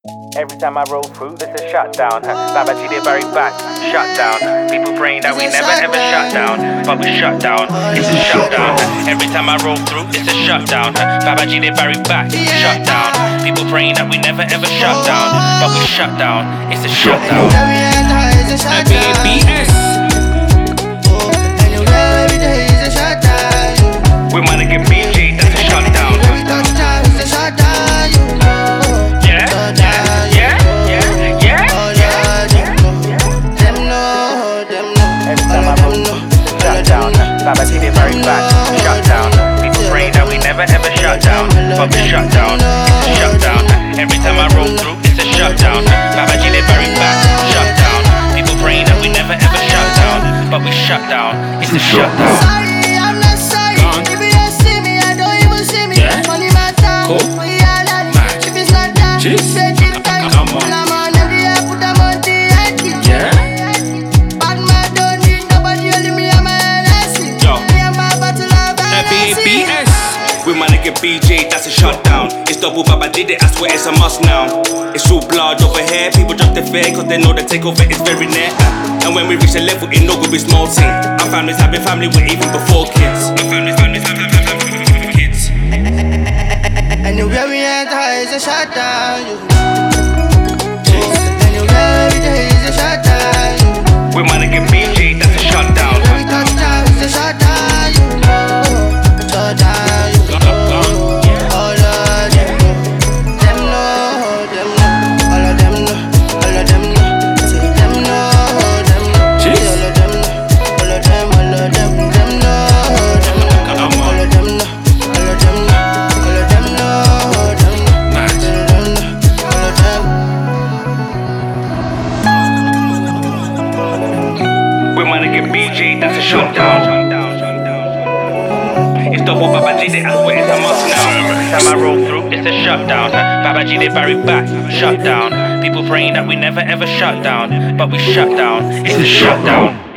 Every time I roll through, it's a shutdown. Babaji, they very back, shut down. People praying that we never ever shut down, but we shut down. It's a shutdown. Every time I roll through, it's a shutdown. Babaji, they very back, shut down. People praying that we never ever shut down, but we shut down. It's a shutdown. BBS. We wanna get BG, that's a shutdown. Babaji, they very back, shut down. People praying that we never ever shut down, but we shut down. It's a shutdown. Every time I roll through, it's a shutdown. Babaji, they very back, shut down. People praying that we never ever shut down, but we shut down. It's a shutdown. Sorry, I'm not sorry. If you don't see me, I don't even see me. Money matter, we are daddy. If it's not that, say keep tight. I'm on every air, put them on TNT. Bad man don't need nobody, only me and my LSC. Me and my battle of BBS. We wanna get BG, that's a shutdown. It's double Baba did it, I swear it's a must now. It's all blood over here, people jump the fair cause they know the takeover is very near. And when we reach the level, it no good be small thing. Our families have been family with even before kids. Our families have kids. Anywhere we enter is a shutdown. Anywhere every day is a shutdown. We wanna get BG, that's a shutdown. Every touchdown is a shutdown. Shutdown. All of them know. Them know. All of them know. All of them know. Say them know. Them know. All of them know. All of them. All of them. Them know. Them know. All of them know. All of them know. All of them know. Them know. All of them. We wanna get BG, that's a shutdown. It's double Babaji, they ask where it's a must now. Every time I roll through, it's a shutdown. Babaji, they very back, shut down. People praying that we never ever shut down, but we shut down. It's a shutdown.